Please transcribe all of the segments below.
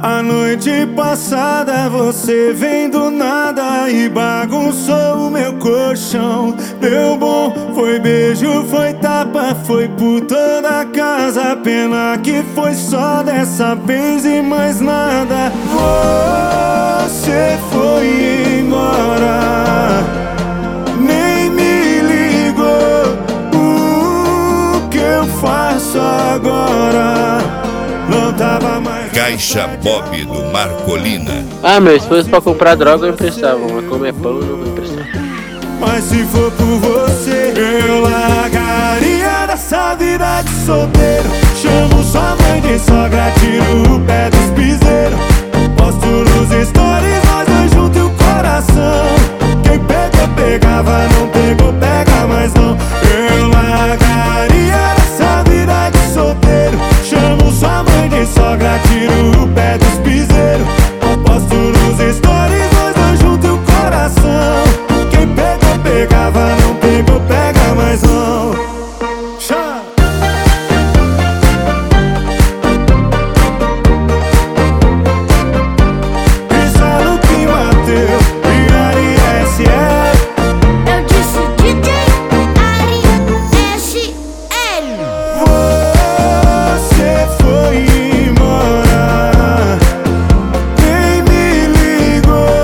A noite passada você vem do nada e bagunçou o meu colchão. Deu bom, foi beijo, foi tapa, foi por toda a casa. Pena que foi só dessa vez e mais nada. Você foi embora, nem me ligou. O que eu faço agora? Não tava mais. Caixa Bob do Marcolina. Meu, se fosse pra comprar droga eu emprestava, mas comer pão eu não vou emprestar. Mas se for por você, eu largaria dessa vida de solteiro. Chamo sua mãe de sogra, tiro o pé dos piseiros. Posto nos stories, nós dois juntos e o coração. Quem pegou, pegava, não pegou, pega mais não. Eu largaria dessa vida de solteiro. Chamo sua mãe de sogra, tiro o pé dos piseiros. Posto nos stories, nós dois juntos e o coração. Quem pegou, pegava, não pegou, pega mais não. Chá. Pensando que bateu e Ari SL. Eu disse DJ Ari SL. Você foi embora, nem me ligou.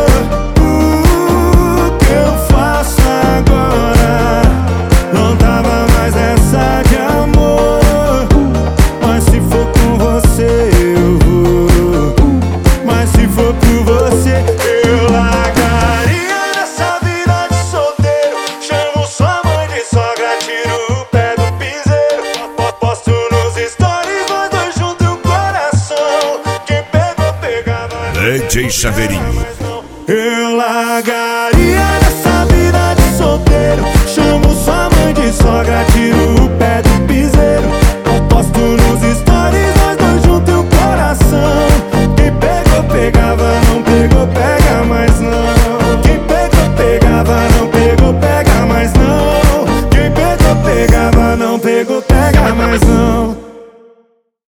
O que eu faço agora? Não tava mais essa de amor. Mas se for com você eu vou. Mas se for por você eu largaria dessa vida de solteiro. Chamo sua mãe de sogra, tiro o pé do piseiro. Posto nos stories, nós dois juntos e o coração. Quem pegou, pegava. DJ Chaveirinho. Eu largaria